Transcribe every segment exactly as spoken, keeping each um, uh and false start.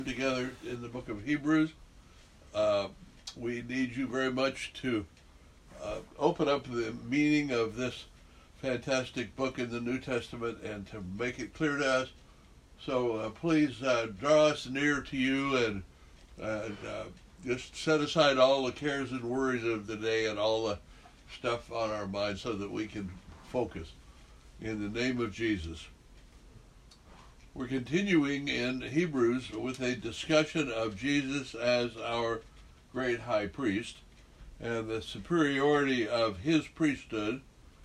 Together in the book of Hebrews. Uh, we need you very much to uh, open up the meaning of this fantastic book in the New Testament and to make it clear to us. So uh, please uh, draw us near to you and, and uh, just set aside all the cares and worries of the day and all the stuff on our minds so that we can focus. In the name of Jesus. We're continuing in Hebrews with a discussion of Jesus as our great high priest and the superiority of his priesthood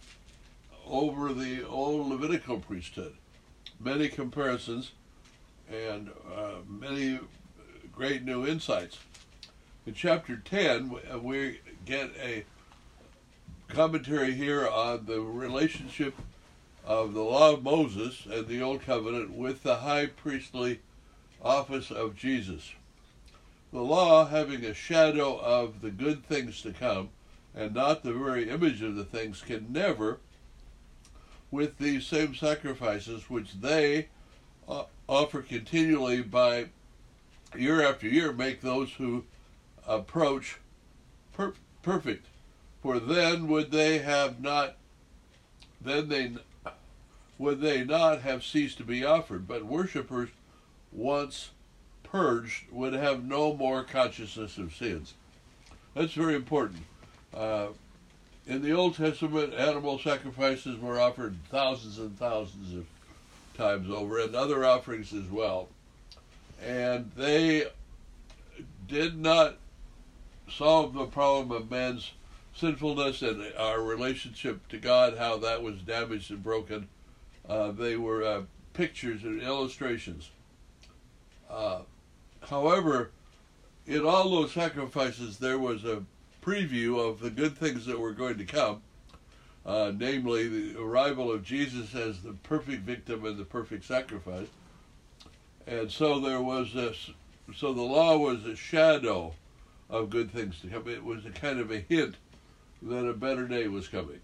over the old Levitical priesthood. Many comparisons and uh, many great new insights. In chapter ten, we get a commentary here on the relationship of the law of Moses and the Old Covenant with the high priestly office of Jesus. The law, having a shadow of the good things to come, and not the very image of the things, can never, with these same sacrifices which they uh, offer continually by year after year, make those who approach per- perfect. For then would they have not, then they would they not have ceased to be offered, but worshippers once purged would have no more consciousness of sins. That's very important. Uh, in the Old Testament, animal sacrifices were offered thousands and thousands of times over, and other offerings as well. And they did not solve the problem of man's sinfulness and our relationship to God, how that was damaged and broken. Uh, they were uh, pictures and illustrations. Uh, however, in all those sacrifices, there was a preview of the good things that were going to come, uh, namely the arrival of Jesus as the perfect victim and the perfect sacrifice. And so there was this, so the law was a shadow of good things to come. It was a kind of a hint that a better day was coming.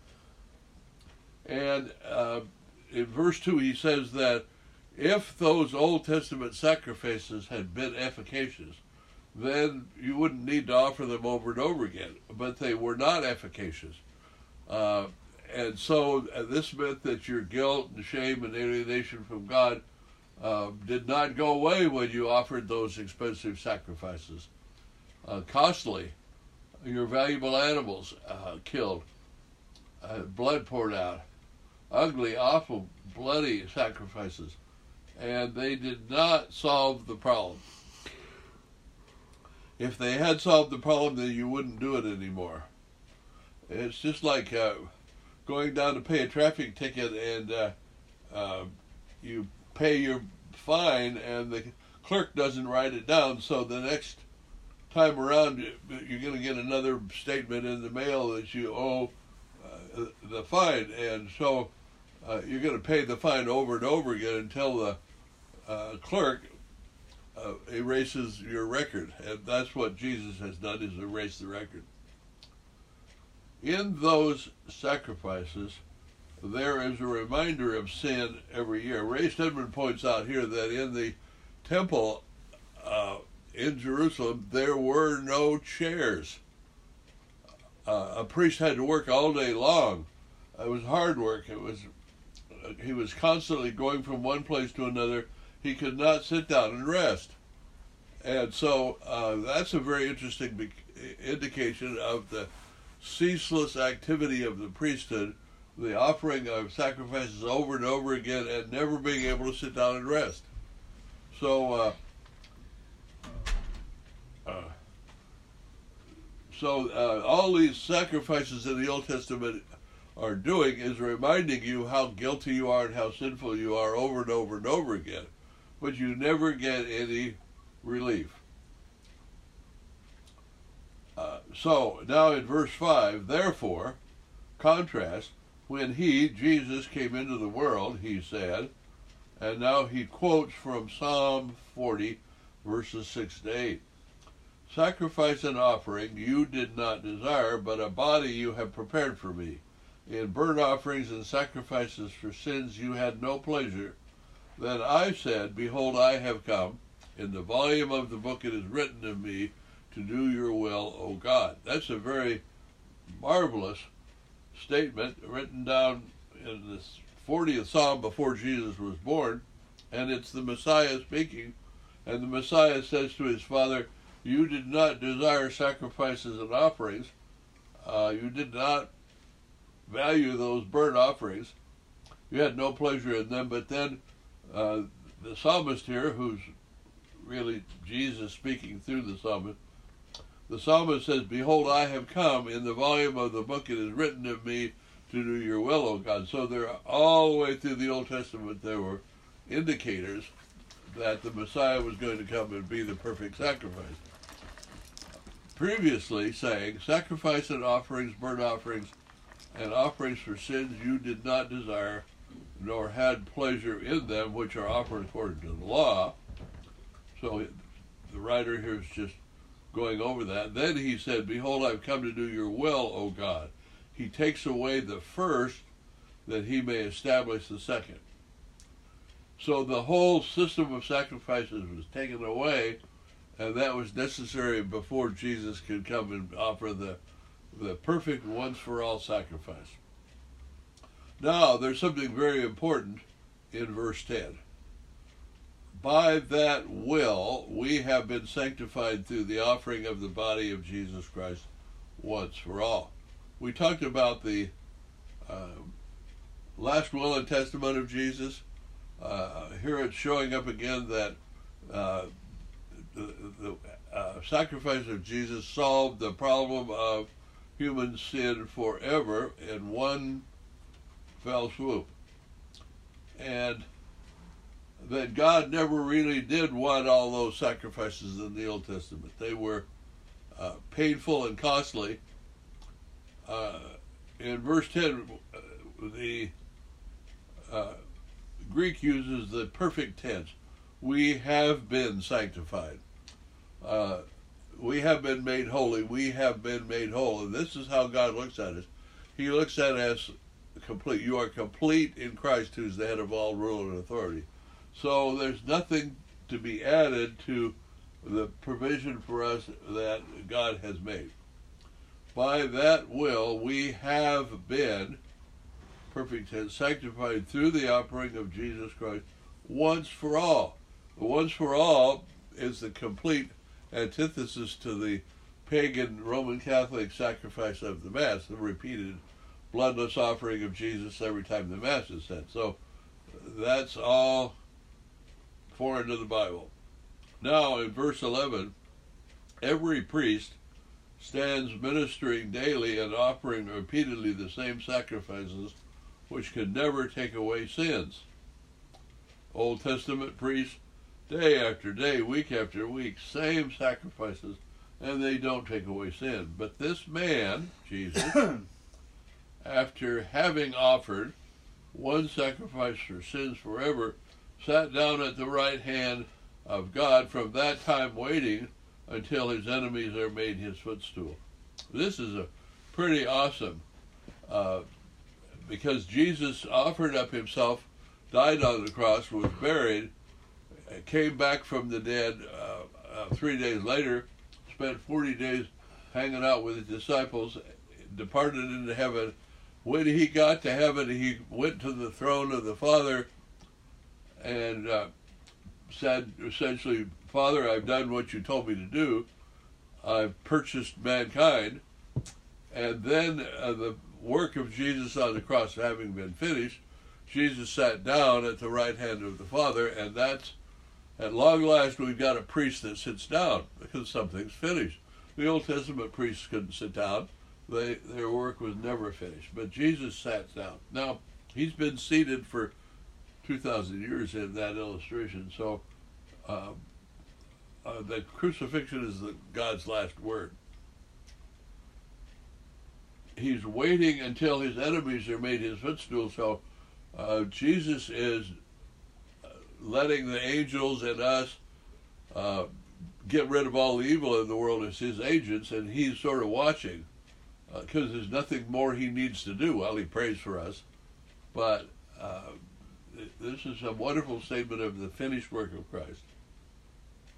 And uh, in verse two, he says that if those Old Testament sacrifices had been efficacious, then you wouldn't need to offer them over and over again. But they were not efficacious. Uh, and so uh, this meant that your guilt and shame and alienation from God uh, did not go away when you offered those expensive sacrifices. Uh, costly, your valuable animals uh, killed, uh, blood poured out. Ugly, awful, bloody sacrifices. And they did not solve the problem. If they had solved the problem, then you wouldn't do it anymore. It's just like uh, going down to pay a traffic ticket and uh, uh, you pay your fine and the clerk doesn't write it down, so the next time around you're going to get another statement in the mail that you owe uh, the fine, and so Uh, you're going to pay the fine over and over again until the uh, clerk uh, erases your record. And that's what Jesus has done, is erase the record. In those sacrifices, there is a reminder of sin every year. Ray Stedman points out here that in the temple uh, in Jerusalem, there were no chairs. Uh, a priest had to work all day long. It was hard work. It was He was constantly going from one place to another. He could not sit down and rest. And so uh, that's a very interesting be- indication of the ceaseless activity of the priesthood, the offering of sacrifices over and over again and never being able to sit down and rest. So, uh, uh, so uh, all these sacrifices in the Old Testament are doing is reminding you how guilty you are and how sinful you are over and over and over again. But you never get any relief. Uh, so, now in verse five, therefore, contrast, when he, Jesus, came into the world, he said, and now he quotes from Psalm forty, verses six to eight. Sacrifice and offering you did not desire, but a body you have prepared for me. In burnt offerings and sacrifices for sins you had no pleasure. Then I said, behold, I have come. In the volume of the book it is written of me to do your will, O God. That's a very marvelous statement written down in the fortieth Psalm before Jesus was born, and it's the Messiah speaking, and the Messiah says to his Father, you did not desire sacrifices and offerings, uh, you did not value those burnt offerings, you had no pleasure in them, but then uh, the psalmist here, who's really Jesus speaking through the psalmist, the psalmist says, behold, I have come, in the volume of the book it is written of me to do your will, O God. So there, all the way through the Old Testament, there were indicators that the Messiah was going to come and be the perfect sacrifice. Previously saying, sacrifice and offerings, burnt offerings, and offerings for sins you did not desire, nor had pleasure in them, which are offered according to the law. So the writer here is just going over that. Then he said, behold, I've come to do your will, O God. He takes away the first, that he may establish the second. So the whole system of sacrifices was taken away, and that was necessary before Jesus could come and offer the, the perfect once-for-all sacrifice. Now, there's something very important in verse ten. By that will we have been sanctified through the offering of the body of Jesus Christ once for all. We talked about the uh, last will and testament of Jesus. Uh, here it's showing up again that uh, the, the uh, sacrifice of Jesus solved the problem of human sin forever in one fell swoop. And that God never really did want all those sacrifices in the Old Testament. They were uh, painful and costly. Uh, in verse ten, uh, the uh, Greek uses the perfect tense. We have been sanctified. Uh, we have been made holy. We have been made whole. And this is how God looks at us. He looks at us complete. You are complete in Christ, who's the head of all rule and authority. So there's nothing to be added to the provision for us that God has made. By that will we have been, perfect tense, sanctified through the offering of Jesus Christ once for all. The once for all is the complete antithesis to the pagan Roman Catholic sacrifice of the Mass, the repeated bloodless offering of Jesus every time the Mass is said. So that's all foreign to the Bible. Now in verse eleven, every priest stands ministering daily and offering repeatedly the same sacrifices which can never take away sins. Old Testament priests, day after day, week after week, same sacrifices, and they don't take away sin. But this man, Jesus, after having offered one sacrifice for sins forever, sat down at the right hand of God, from that time waiting until his enemies are made his footstool. This is a pretty awesome, uh, because Jesus offered up himself, died on the cross, was buried, came back from the dead uh, uh, three days later, spent forty days hanging out with his disciples, departed into heaven. When he got to heaven, he went to the throne of the Father and uh, said essentially, Father, I've done what you told me to do. I've purchased mankind. And then uh, the work of Jesus on the cross having been finished, Jesus sat down at the right hand of the Father, and that's, at long last, we've got a priest that sits down because something's finished. The Old Testament priests couldn't sit down. They, their work was never finished. But Jesus sat down. Now, he's been seated for two thousand years in that illustration, so uh, uh, the crucifixion is the, God's last word. He's waiting until his enemies are made his footstool, so uh, Jesus is letting the angels and us uh, get rid of all the evil in the world as his agents, and he's sort of watching, because uh, there's nothing more he needs to do while he prays for us. But uh, this is a wonderful statement of the finished work of Christ.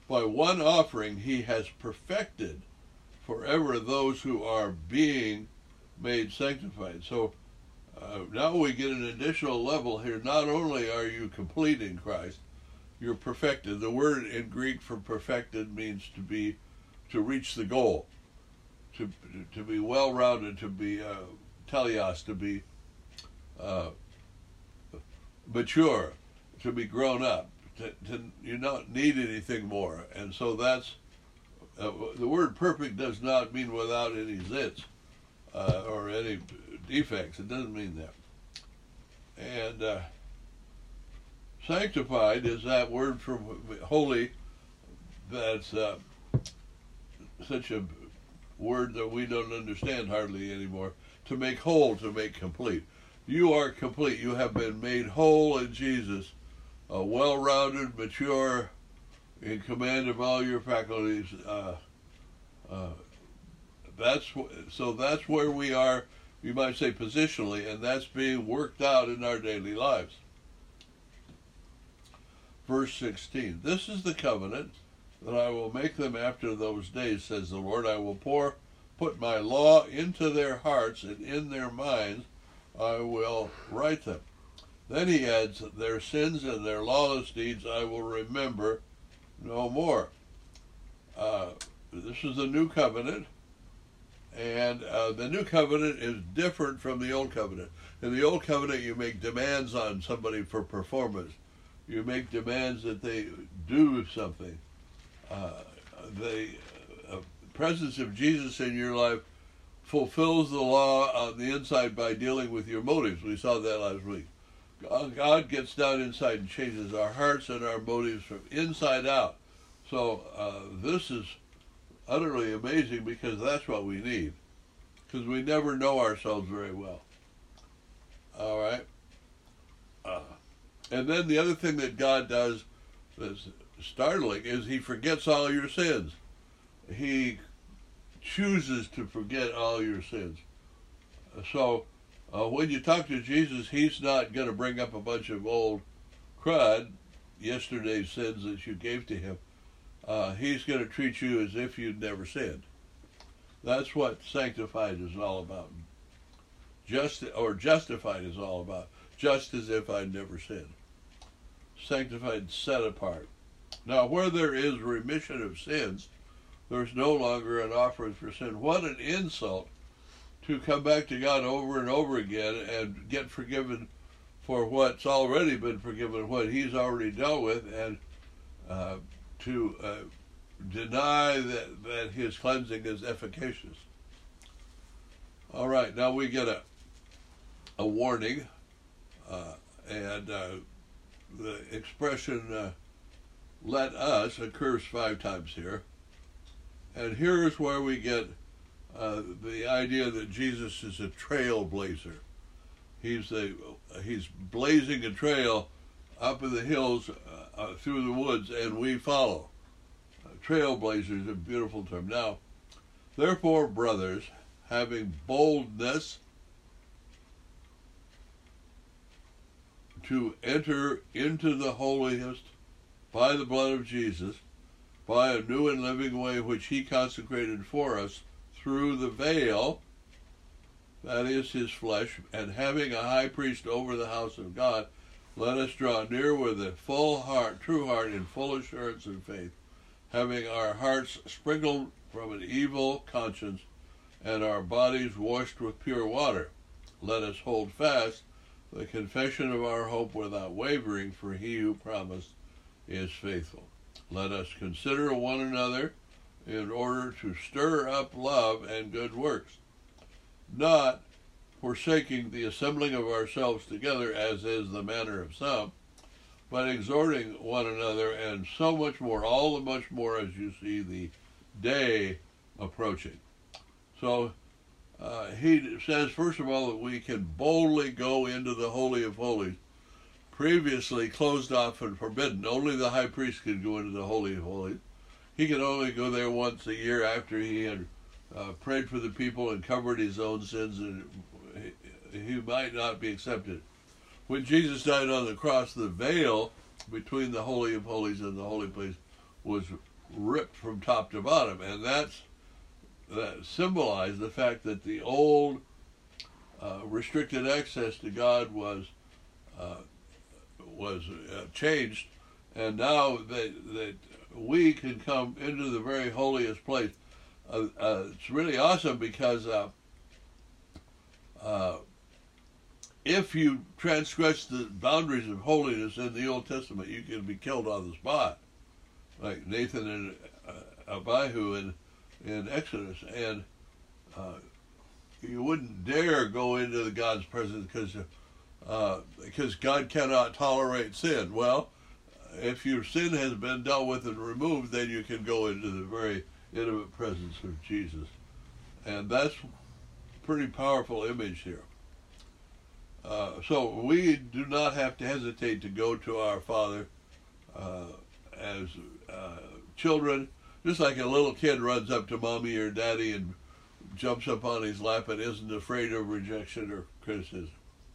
By one offering he has perfected forever those who are being made sanctified. So uh, now we get an additional level here. Not only are you complete in Christ, you're perfected. The word in Greek for perfected means to be, to reach the goal, to to be well-rounded, to be uh, teleos, to be uh, mature, to be grown up. To, to, you don't need anything more. And so that's, uh, the word perfect does not mean without any zits uh, or any defects. It doesn't mean that. And uh, sanctified is that word from holy, that's uh, such a word that we don't understand hardly anymore. To make whole, to make complete. You are complete. You have been made whole in Jesus. Uh, well-rounded, mature, in command of all your faculties. Uh, uh, that's so. That's where we are. You might say positionally, and that's being worked out in our daily lives. Verse sixteen. This is the covenant that I will make them after those days, says the Lord. I will pour, put my law into their hearts, and in their minds I will write them. Then he adds, their sins and their lawless deeds I will remember no more. Uh, this is the new covenant, and uh, the new covenant is different from the old covenant. In the old covenant, you make demands on somebody for performance. You make demands that they do something. Uh, the uh, presence of Jesus in your life fulfills the law on the inside by dealing with your motives. We saw that last week. God gets down inside and changes our hearts and our motives from inside out. So uh, this is utterly amazing because that's what we need. Because we never know ourselves very well. All right? Uh, and then the other thing that God does that's startling is he forgets all your sins. He chooses to forget all your sins. So Uh, when you talk to Jesus, he's not going to bring up a bunch of old crud, yesterday's sins that you gave to him. Uh, he's going to treat you as if you'd never sinned. That's what sanctified is all about. Just or justified is all about. Just as if I'd never sinned. Sanctified, set apart. Now, where there is remission of sins, there's no longer an offering for sin. What an insult to come back to God over and over again and get forgiven for what's already been forgiven, what he's already dealt with, and uh, to uh, deny that, that his cleansing is efficacious. All right, now we get a, a warning, uh, and uh, the expression, uh, let us, occurs five times here. And here's where we get Uh, the idea that Jesus is a trailblazer. He's a he's blazing a trail up in the hills, uh, uh, through the woods, and we follow. Uh, trailblazer is a beautiful term. Now, therefore, brothers, having boldness to enter into the holiest by the blood of Jesus, by a new and living way which he consecrated for us, through the veil, that is his flesh, and having a high priest over the house of God, let us draw near with a full heart, true heart, in full assurance and faith, having our hearts sprinkled from an evil conscience, and our bodies washed with pure water. Let us hold fast the confession of our hope without wavering, for he who promised is faithful. Let us consider one another in order to stir up love and good works, not forsaking the assembling of ourselves together, as is the manner of some, but exhorting one another, and so much more, all the much more as you see the day approaching. So uh, he says, first of all, that we can boldly go into the Holy of Holies, previously closed off and forbidden. Only the high priest could go into the Holy of Holies. He could only go there once a year after he had uh, prayed for the people and covered his own sins, and he, he might not be accepted. When Jesus died on the cross, the veil between the Holy of Holies and the holy place was ripped from top to bottom, and that's that symbolized the fact that the old uh, restricted access to God was uh, was uh, changed, and now that that we can come into the very holiest place. Uh, uh, it's really awesome because uh, uh, if you transgress the boundaries of holiness in the Old Testament, you can be killed on the spot, like Nathan and uh, Abihu in, in Exodus. And uh, you wouldn't dare go into the God's presence because uh, because God cannot tolerate sin. Well, if your sin has been dealt with and removed, then you can go into the very intimate presence of Jesus. And that's a pretty powerful image here. Uh, so we do not have to hesitate to go to our Father uh, as uh, children, just like a little kid runs up to mommy or daddy and jumps up on his lap and isn't afraid of rejection or criticism.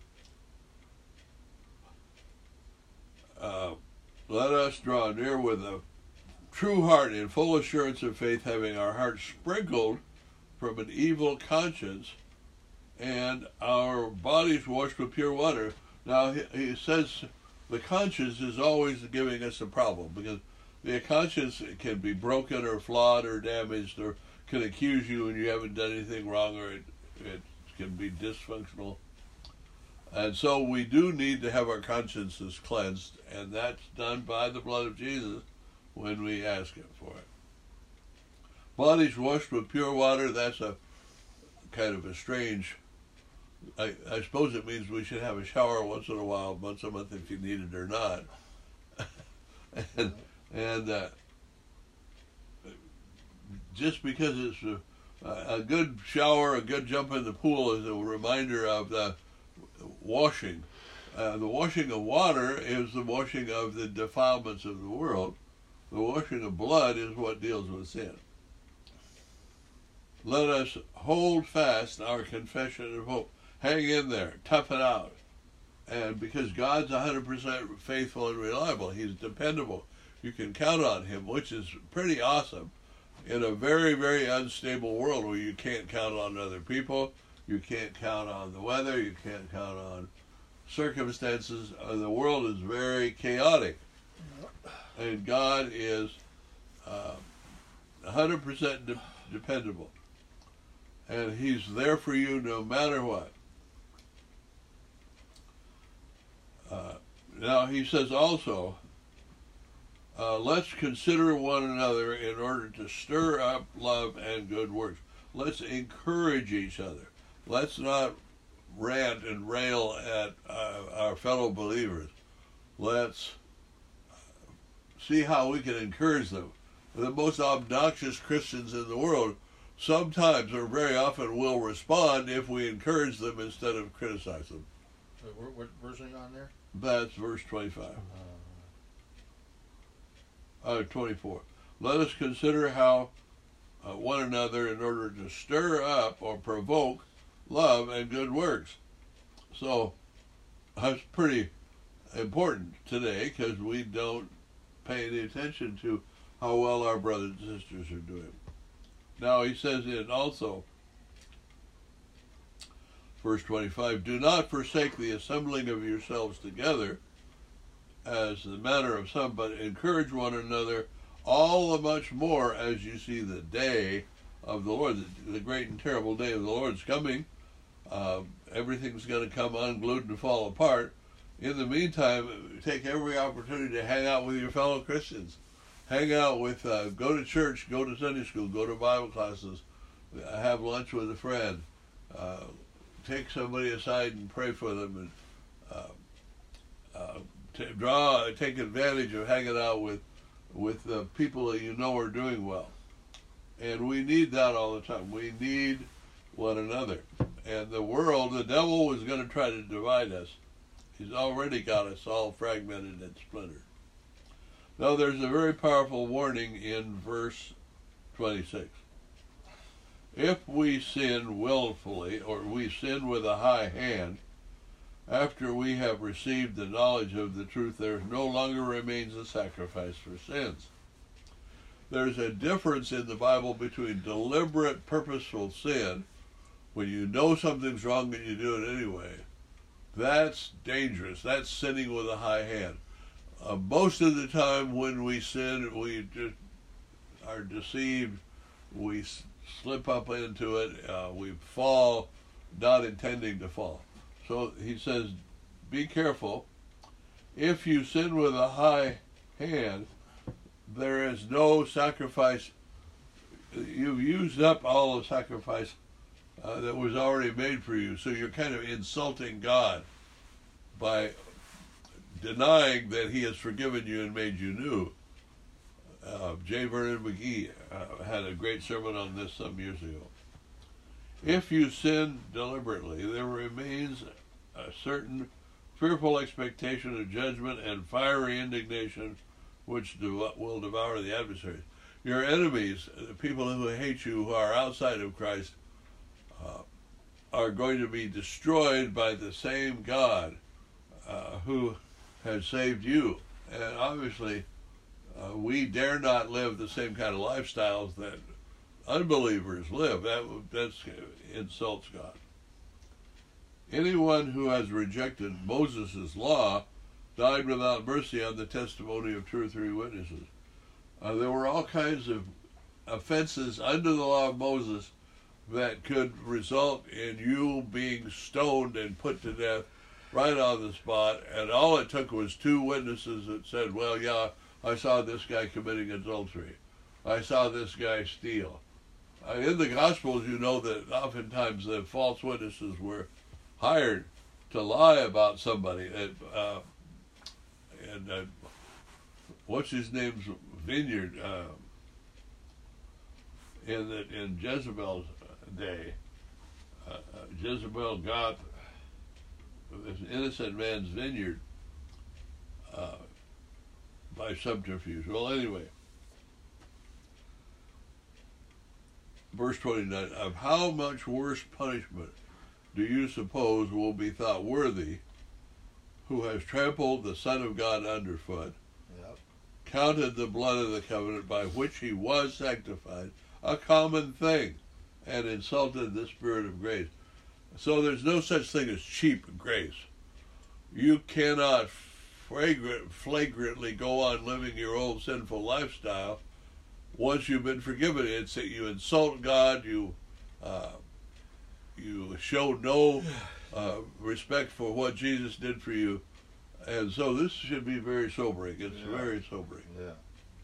Uh, let us draw near with a true heart in full assurance of faith, having our hearts sprinkled from an evil conscience and our bodies washed with pure water. Now, he, he says the conscience is always giving us a problem, because the conscience can be broken or flawed or damaged, or can accuse you and you haven't done anything wrong, or it, it can be dysfunctional. And so we do need to have our consciences cleansed, and that's done by the blood of Jesus when we ask Him for it. Bodies washed with pure water, that's a kind of a strange, I, I suppose it means we should have a shower once in a while, once a month if you need it or not. and and uh, just because it's a, a good shower, a good jump in the pool is a reminder of the washing. Uh, the washing of water is the washing of the defilements of the world. The washing of blood is what deals with sin. Let us hold fast our confession of hope. Hang in there. Tough it out. And because God's one hundred percent faithful and reliable, He's dependable. You can count on Him, which is pretty awesome in a very, very unstable world where you can't count on other people, you can't count on the weather, you can't count on circumstances. Uh, the world is very chaotic. And God is uh, one hundred percent de- dependable. And He's there for you no matter what. Uh, now, He says also, uh, let's consider one another in order to stir up love and good works. Let's encourage each other. Let's not rant and rail at uh, our fellow believers. Let's see how we can encourage them. The most obnoxious Christians in the world sometimes or very often will respond if we encourage them instead of criticize them. What, what verse are you on there? That's verse twenty-five. Uh, Uh, twenty-four. Let us consider how uh, one another in order to stir up or provoke love and good works. So that's pretty important today, because we don't pay any attention to how well our brothers and sisters are doing. Now he says in also, verse twenty-five, do not forsake the assembling of yourselves together, as the manner of some, but encourage one another, all the much more as you see the day of the Lord. The, the great and terrible day of the Lord is coming. Uh, everything's going to come unglued and fall apart. In the meantime, take every opportunity to hang out with your fellow Christians. Hang out with, uh, go to church, go to Sunday school, go to Bible classes, have lunch with a friend. Uh, take somebody aside and pray for them, and uh, uh, t- draw, take advantage of hanging out with with uh, people that you know are doing well. And we need that all the time. We need one another. And the world, the devil is going to try to divide us. He's already got us all fragmented and splintered. Now there's a very powerful warning in verse twenty-six. If we sin willfully, or we sin with a high hand, after we have received the knowledge of the truth, there no longer remains a sacrifice for sins. there's a difference in the Bible between deliberate, purposeful sin, when you know something's wrong and you do it anyway. That's dangerous. That's sinning with a high hand. Uh, most of the time when we sin, we just are deceived, we s- slip up into it, uh, we fall, not intending to fall. So he says, be careful. If you sin with a high hand, there is no sacrifice. You've used up all the sacrifice uh, that was already made for you. So you're kind of insulting God by denying that he has forgiven you and made you new. Uh, J. Vernon McGee uh, had a great sermon on this some years ago. If you sin deliberately, there remains a certain fearful expectation of judgment and fiery indignation which dev- will devour the adversaries. Your enemies, the people who hate you, who are outside of Christ, uh, are going to be destroyed by the same God uh, who has saved you. And obviously, uh, we dare not live the same kind of lifestyles that unbelievers live. That that's, insults God. Anyone who has rejected Moses' law died without mercy on the testimony of two or three witnesses. Uh, there were all kinds of offenses under the law of Moses that could result in you being stoned and put to death right on the spot, and all it took was two witnesses that said, well, yeah, I saw this guy committing adultery. I saw this guy steal. Uh, in the Gospels, you know that oftentimes the false witnesses were hired to lie about somebody. And, uh, and uh, what's his name's vineyard uh, in the, in Jezebel's day? Uh, uh, Jezebel got this innocent man's vineyard uh, by subterfuge. Well, anyway, verse twenty-nine, of how much worse punishment do you suppose will be thought worthy who has trampled the Son of God underfoot, Yep. counted the blood of the covenant by which he was sanctified a common thing, and insulted the Spirit of grace? So there's no such thing as cheap grace. You cannot flagrant, flagrantly go on living your old sinful lifestyle once you've been forgiven. It's that you insult God, you uh, you show no uh, respect for what Jesus did for you, and so this should be very sobering. It's Yeah. very sobering. Yeah.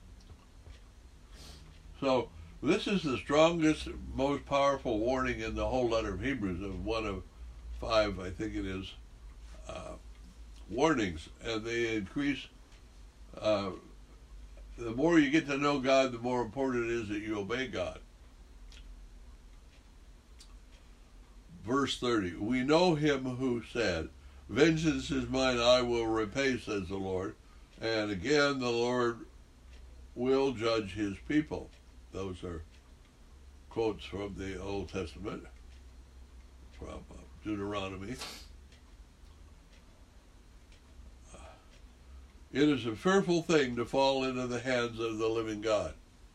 So this is the strongest, most powerful warning in the whole letter of Hebrews, of one of five, I think it is, uh, warnings, and they increase. Uh, the more you get to know God, the more important it is that you obey God. Verse thirty, we know him who said, vengeance is mine, I will repay, says the Lord. And again, the Lord will judge his people. Those are quotes from the Old Testament, from uh, Deuteronomy. It is a fearful thing to fall into the hands of the living God.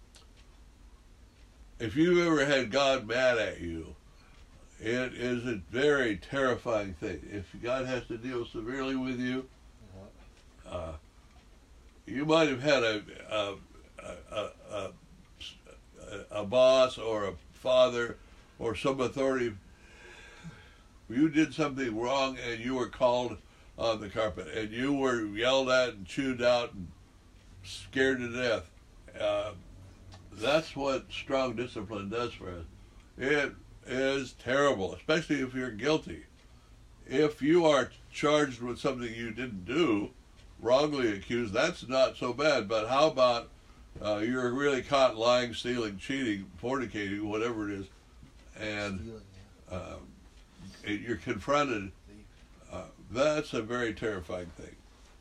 If you've ever had God mad at you, it is a very terrifying thing. If God has to deal severely with you, uh, you might have had a a, a, a a boss or a father or some authority. You did something wrong and you were called on the carpet and you were yelled at and chewed out and scared to death. Uh, that's what strong discipline does for us. It is terrible, especially if you're guilty. If you are charged with something you didn't do, wrongly accused, that's not so bad. But how about uh, you're really caught lying, stealing, cheating, fornicating, whatever it is, and uh, you're confronted? Uh, that's a very terrifying thing.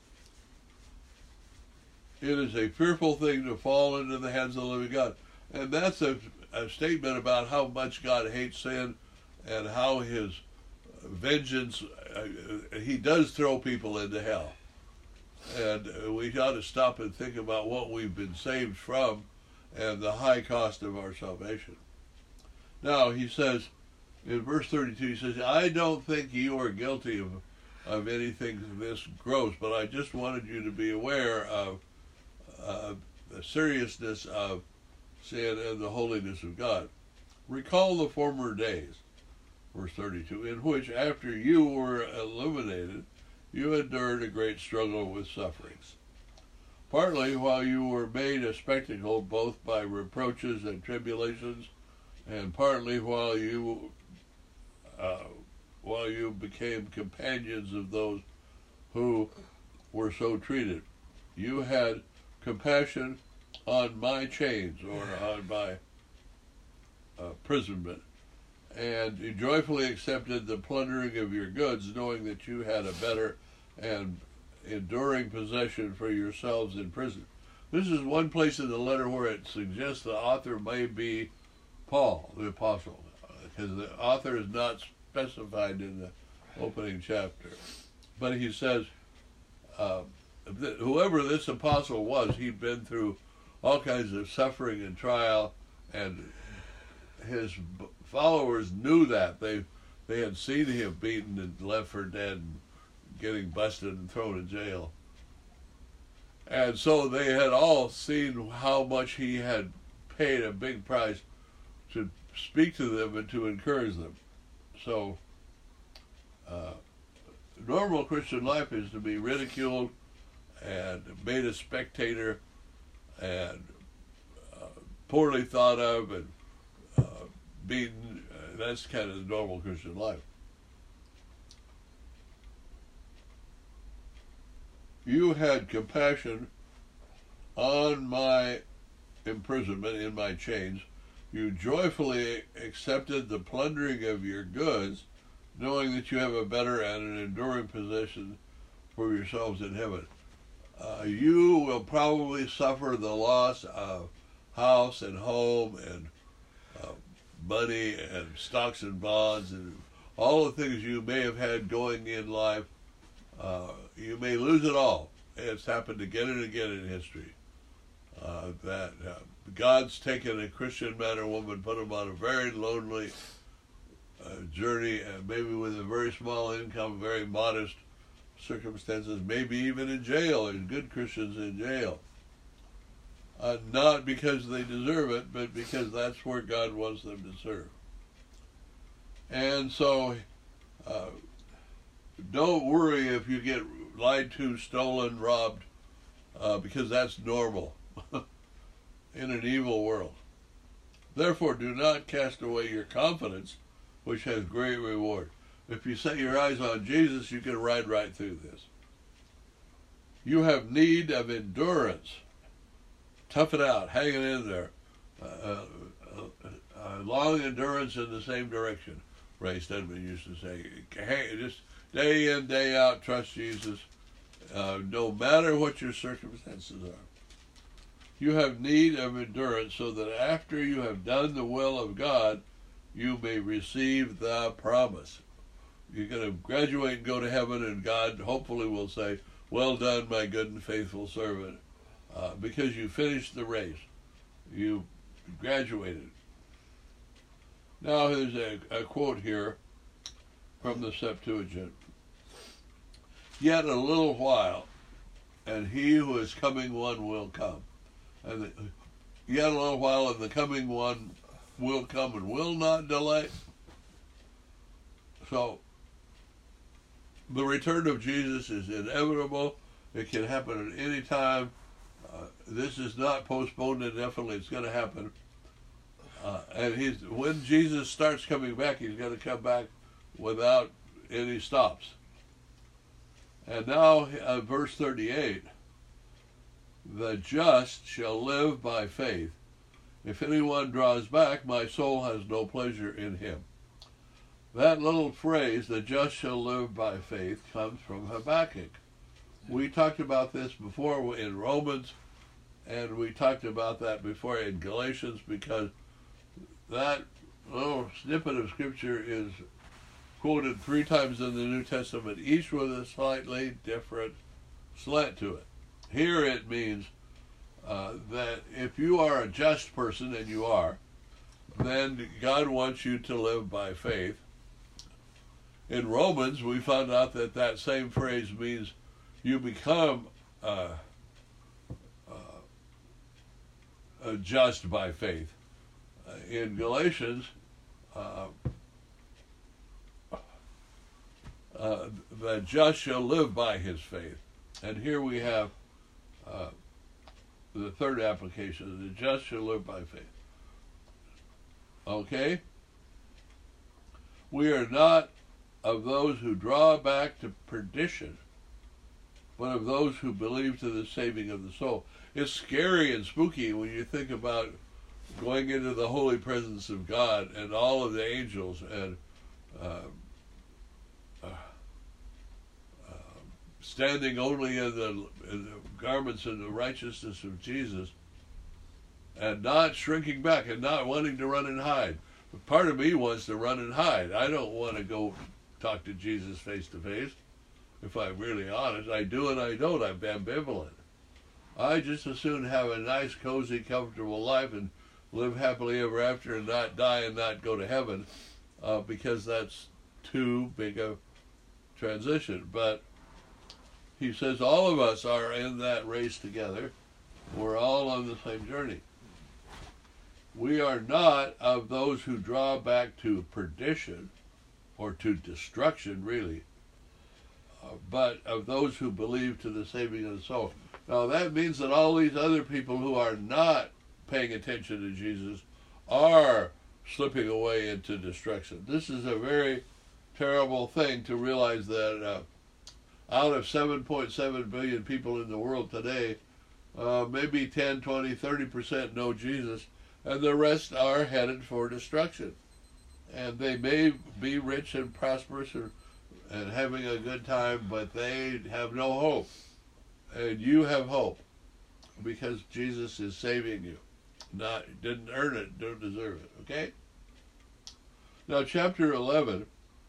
It is a fearful thing to fall into the hands of the living God. And that's a, a statement about how much God hates sin and how his vengeance, uh, he does throw people into hell. And uh, we ought to stop and think about what we've been saved from and the high cost of our salvation. Now, he says, in verse thirty-two, he says, I don't think you are guilty of, of anything this gross, but I just wanted you to be aware of uh, the seriousness of sin and the holiness of God. Recall the former days, verse thirty-two, in which after you were illuminated, you endured a great struggle with sufferings. Partly while you were made a spectacle both by reproaches and tribulations, and partly while you uh, while you became companions of those who were so treated. You had compassion on my chains, or on my uh, imprisonment, and you joyfully accepted the plundering of your goods, knowing that you had a better and enduring possession for yourselves in prison. This is one place in the letter where it suggests the author may be Paul, the apostle, because the author is not specified in the opening chapter. But he says, uh, that whoever this apostle was, he'd been through all kinds of suffering and trial, and his followers knew that. They they had seen him beaten and left for dead, and getting busted and thrown in jail. And so they had all seen how much he had paid a big price to speak to them and to encourage them. So, uh, normal Christian life is to be ridiculed and made a spectator and uh, poorly thought of and uh, beaten. Uh, that's kind of the normal Christian life. You had compassion on my imprisonment, in my chains. You joyfully accepted the plundering of your goods, knowing that you have a better and an enduring possession for yourselves in heaven. Uh, you will probably suffer the loss of house and home and uh, money and stocks and bonds and all the things you may have had going in life. Uh, you may lose it all. It's happened again and again in history. Uh, that uh, God's taken a Christian man or woman, put them on a very lonely uh, journey, and maybe with a very small income, very modest circumstances, maybe even in jail. There's good Christians in jail. Uh, not because they deserve it, but because that's where God wants them to serve. And so, uh, don't worry if you get lied to, stolen, robbed, uh, because that's normal in an evil world. Therefore, do not cast away your confidence, which has great reward. If you set your eyes on Jesus, you can ride right through this. You have need of endurance. Tough it out, hang it in there. Uh, uh, uh, uh, long endurance in the same direction. Ray Stedman used to say, hey, just day in, day out, trust Jesus, uh, no matter what your circumstances are. You have need of endurance so that after you have done the will of God, you may receive the promise. You're going to graduate and go to heaven, and God hopefully will say, well done, my good and faithful servant, uh, because you finished the race. You graduated. Now there's a, a quote here from the Septuagint. Yet a little while, and he who is coming one will come. And the, yet a little while, and the coming one will come and will not delay. So, the return of Jesus is inevitable. It can happen at any time. Uh, this is not postponed indefinitely. It's going to happen. Uh, and he's, when Jesus starts coming back, he's going to come back without any stops. And now, uh, verse thirty-eight, the just shall live by faith. If anyone draws back, my soul has no pleasure in him. That little phrase, the just shall live by faith, comes from Habakkuk. We talked about this before in Romans, and we talked about that before in Galatians, because that little snippet of Scripture is quoted three times in the New Testament, each with a slightly different slant to it. Here it means uh, that if you are a just person, and you are, then God wants you to live by faith. In Romans, we found out that that same phrase means you become uh, uh, uh, just by faith. Uh, in Galatians, uh, uh, the just shall live by his faith. And here we have uh, the third application, the just shall live by faith. Okay? We are not of those who draw back to perdition, but of those who believe to the saving of the soul. It's scary and spooky when you think about going into the holy presence of God and all of the angels and uh, uh, uh, standing only in the, in the garments and the righteousness of Jesus, and not shrinking back and not wanting to run and hide. But part of me wants to run and hide. I don't want to go talk to Jesus face to face. If I'm really honest, I do and I don't. I'm ambivalent. I just as soon have a nice, cozy, comfortable life and live happily ever after and not die and not go to heaven, uh, because that's too big a transition. But he says all of us are in that race together. We're all on the same journey. We are not of those who draw back to perdition, or to destruction, really, uh, but of those who believe to the saving of the soul. Now, that means that all these other people who are not paying attention to Jesus are slipping away into destruction. This is a very terrible thing to realize that uh, out of seven point seven billion people in the world today, uh, maybe ten, twenty, thirty percent know Jesus, and the rest are headed for destruction. And they may be rich and prosperous and, and having a good time, but they have no hope. And you have hope because Jesus is saving you. Not didn't earn it, don't deserve it. Okay? Now, chapter eleven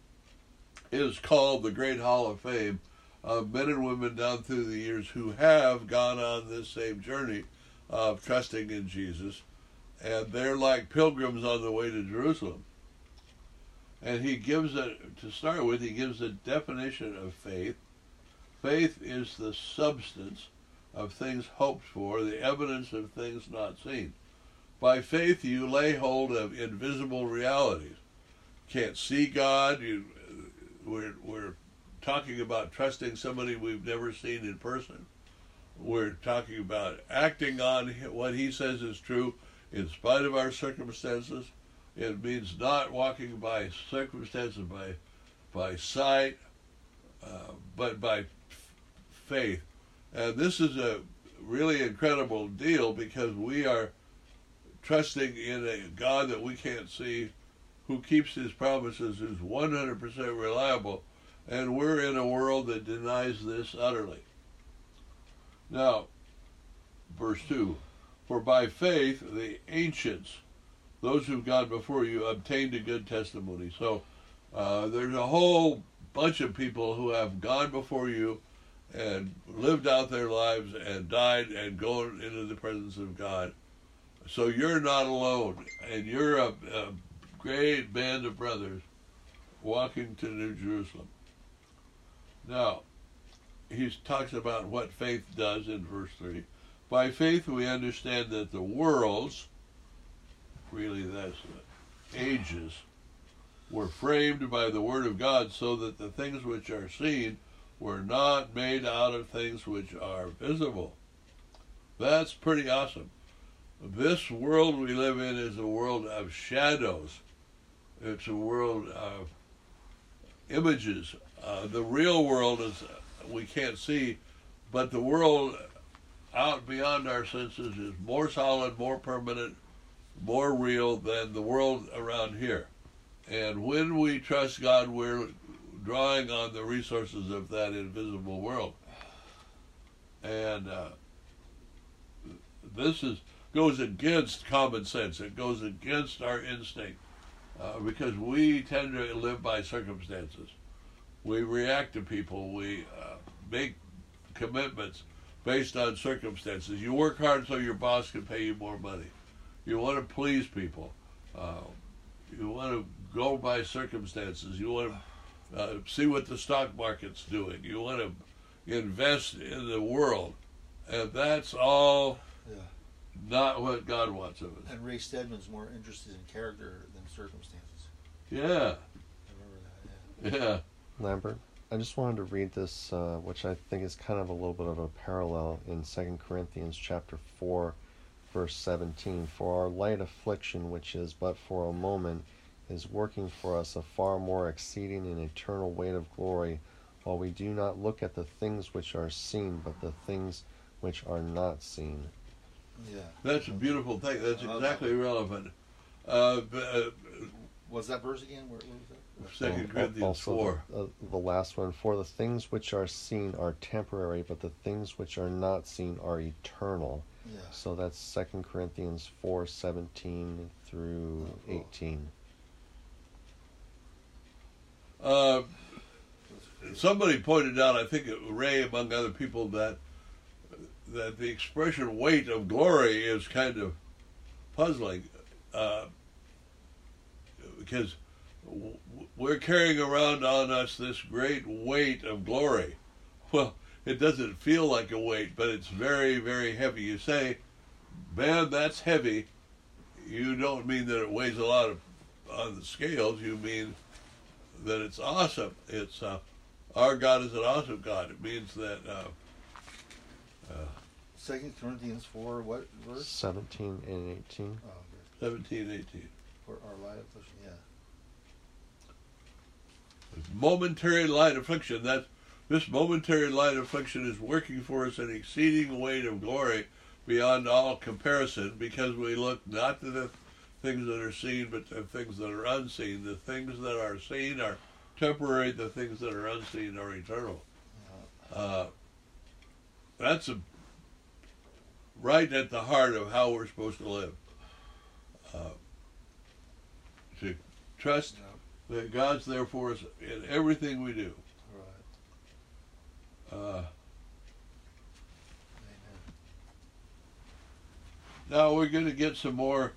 is called the Great Hall of Fame of men and women down through the years who have gone on this same journey of trusting in Jesus. And they're like pilgrims on the way to Jerusalem. And he gives a, to start with, he gives a definition of faith. Faith is the substance of things hoped for, the evidence of things not seen. By faith you lay hold of invisible realities. Can't see God. You, we're, we're talking about trusting somebody we've never seen in person. We're talking about acting on what he says is true in spite of our circumstances. It means not walking by circumstances, by by sight, uh, but by f- faith. And this is a really incredible deal because we are trusting in a God that we can't see, who keeps his promises, who's one hundred percent reliable, and we're in a world that denies this utterly. Now, verse two, for by faith the ancients, those who've gone before you, obtained a good testimony. So uh, there's a whole bunch of people who have gone before you and lived out their lives and died and gone into the presence of God. So you're not alone, and you're a, a great band of brothers walking to New Jerusalem. Now, he talks about what faith does in verse three. By faith we understand that the worlds, really that's the ages, were framed by the word of God, so that the things which are seen were not made out of things which are visible. That's pretty awesome. This world we live in is a world of shadows. It's a world of images. Uh, the real world is we can't see, but the world out beyond our senses is more solid, more permanent, more real than the world around here. And when we trust God, we're drawing on the resources of that invisible world. And uh, this is goes against common sense. It goes against our instinct uh, because we tend to live by circumstances. We react to people. We uh, make commitments based on circumstances. You work hard so your boss can pay you more money. You want to please people. Uh, you want to go by circumstances. You want to uh, see what the stock market's doing. You want to invest in the world. And that's all Yeah. not what God wants of us. And Ray Stedman's more interested in character than circumstances. Yeah, I remember that, yeah. yeah. Lambert, I just wanted to read this, uh, which I think is kind of a little bit of a parallel in Second Corinthians chapter four, verse seventeen. For our light affliction, which is but for a moment, is working for us a far more exceeding and eternal weight of glory, while we do not look at the things which are seen, but the things which are not seen. Yeah. That's a beautiful thing. That's Okay. exactly relevant. Uh, but, uh, What's that verse again? Where, where was that? Second And Corinthians also four. The, uh, the last one. For the things which are seen are temporary, but the things which are not seen are eternal. Yeah. So that's Second Corinthians four seventeen through Oh, cool. eighteen. Uh, somebody pointed out, I think Ray, among other people, that that the expression "weight of glory" is kind of puzzling, uh, because w- we're carrying around on us this great weight of glory. Well, it doesn't feel like a weight, but it's very, very heavy. You say, "Man, that's heavy." You don't mean that it weighs a lot of, on the scales. You mean that it's awesome. It's uh, our God is an awesome God. It means that uh, uh, Second Corinthians four, what verse? seventeen and eighteen. Oh, okay. seventeen, eighteen. For our light affliction, yeah. Momentary light affliction. That this momentary light affliction is working for us an exceeding weight of glory beyond all comparison, because we look not to the things that are seen, but to things that are unseen. The things that are seen are temporary. The things that are unseen are eternal. Uh, that's a, right at the heart of how we're supposed to live. Uh, to trust Yeah. that God's there for us in everything we do. Right. Uh, Amen. now we're going to get some more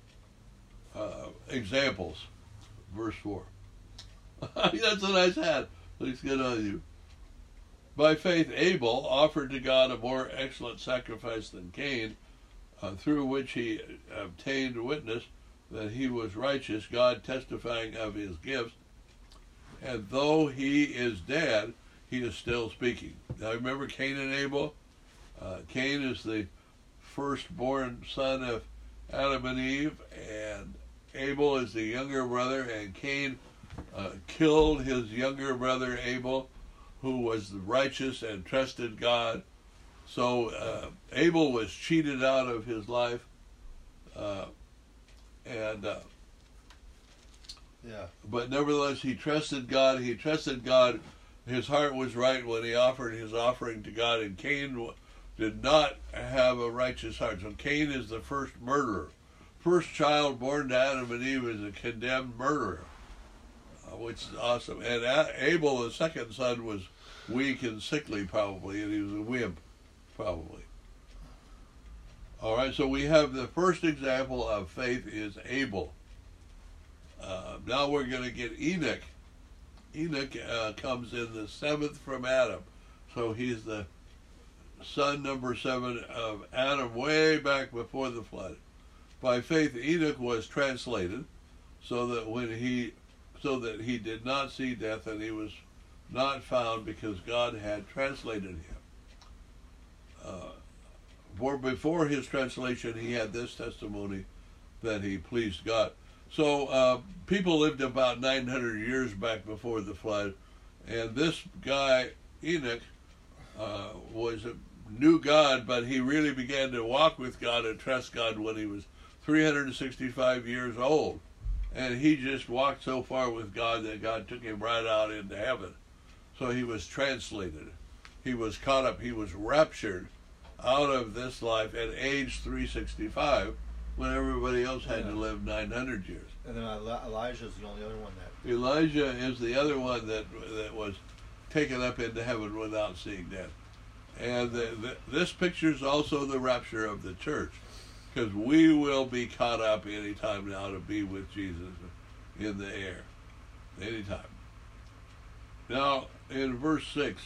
uh, examples. Verse four. That's a nice hat. Looks good on you. By faith, Abel offered to God a more excellent sacrifice than Cain, uh, through which he obtained witness that he was righteous, God testifying of his gifts. And though he is dead, he is still speaking. Now remember Cain and Abel? Uh, Cain is the firstborn son of Adam and Eve, and Abel is the younger brother, and Cain uh, killed his younger brother Abel, who was righteous and trusted God. So uh, Abel was cheated out of his life, uh, and uh, Yeah. but nevertheless he trusted God. He trusted God. His heart was right when he offered his offering to God, and Cain did not have a righteous heart. So Cain is the first murderer. First child born to Adam and Eve is a condemned murderer, uh, which is awesome. And A- Abel, the second son, was weak and sickly probably, and he was a wimp probably. All right, so we have the first example of faith is Abel. Uh, now we're going to get Enoch. Enoch uh, comes in the seventh from Adam. So he's the son number seven of Adam way back before the flood. By faith, Enoch was translated so that when he, so that he did not see death, and he was not found because God had translated him. Uh, for before his translation, he had this testimony that he pleased God. So uh, people lived about nine hundred years back before the flood, and this guy, Enoch, uh, was a knew God, but he really began to walk with God and trust God when he was three hundred sixty-five years old. And he just walked so far with God that God took him right out into heaven. So he was translated. He was caught up. He was raptured out of this life at age three sixty-five, when everybody else had Yeah. to live nine hundred years. And then Eli- Elijah's the only other one that. Elijah is the other one that that was taken up into heaven without seeing death. And the, the, this pictures also the rapture of the church, because we will be caught up any time now to be with Jesus in the air, anytime. Now, in verse six,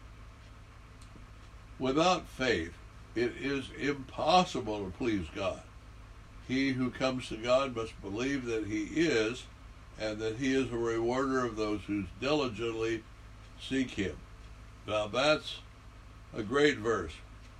without faith, it is impossible to please God. He who comes to God must believe that he is, and that he is a rewarder of those who diligently seek him. Now, that's a great verse.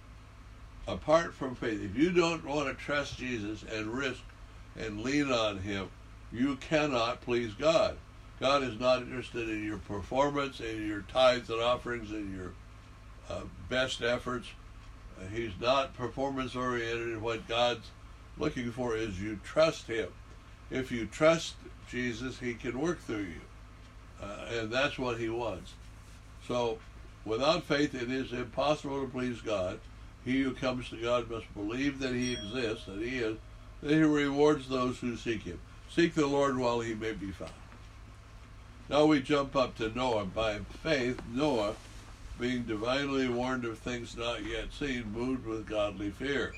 Apart from faith, if you don't want to trust Jesus and risk and lean on him, you cannot please God. God is not interested in your performance, in your tithes and offerings, in your uh, best efforts. Uh, he's not performance oriented. What God's looking for is you trust him. If you trust Jesus, he can work through you. Uh, and that's what he wants. So, without faith, it is impossible to please God. He who comes to God must believe that he exists, that he is, that he rewards those who seek him. Seek the Lord while he may be found. Now we jump up to Noah. By faith, Noah, being divinely warned of things not yet seen, moved with godly fear.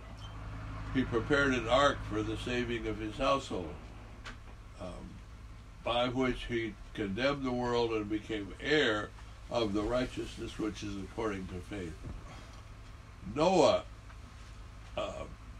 He prepared an ark for the saving of his household, um, by which he condemned the world and became heir of the righteousness which is according to faith. Noah uh,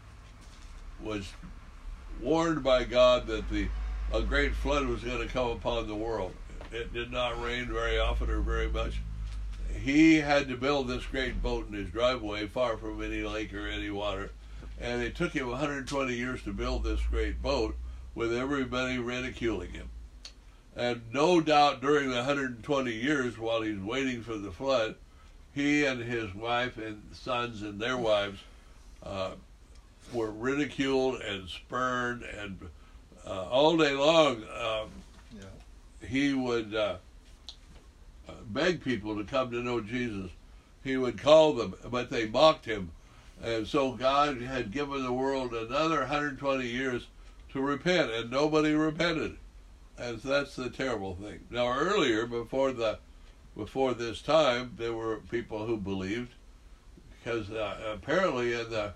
was warned by God that the a great flood was going to come upon the world. It did not rain very often or very much. He had to build this great boat in his driveway, far from any lake or any water. And it took him one hundred twenty years to build this great boat, with everybody ridiculing him. And no doubt during the one hundred twenty years, while he's waiting for the flood, he and his wife and sons and their wives uh, were ridiculed and spurned, and uh, all day long um, yeah. he would uh, beg people to come to know Jesus. He would call them, but they mocked him. And so God had given the world another one hundred twenty years to repent, and nobody repented. And that's the terrible thing. Now, earlier, before the before this time, there were people who believed, because uh, apparently in the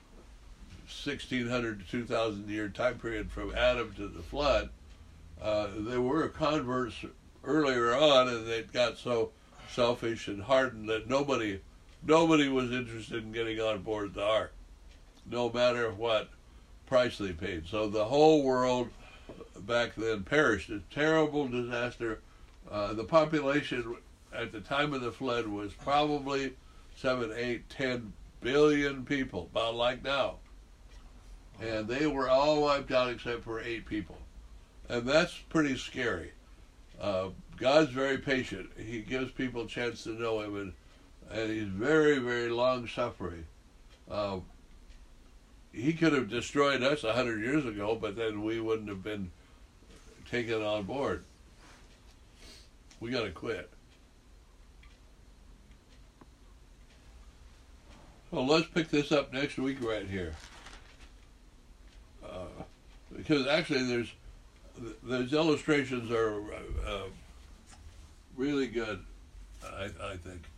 sixteen hundred to two thousand year time period from Adam to the flood, uh, there were converts earlier on, and they got so selfish and hardened that nobody nobody was interested in getting on board the ark, no matter what price they paid. So the whole world back then perished. A terrible disaster. Uh, the population at the time of the flood was probably seven, eight, ten billion people, about like now. And they were all wiped out except for eight people. And that's pretty scary. Uh, God's very patient. He gives people a chance to know him, and, and he's very, very long-suffering. Uh, he could have destroyed us a hundred years ago, but then we wouldn't have been taken on board. We got to quit. Well, let's pick this up next week right here. Uh, because actually there's those illustrations are uh, really good, I, I think.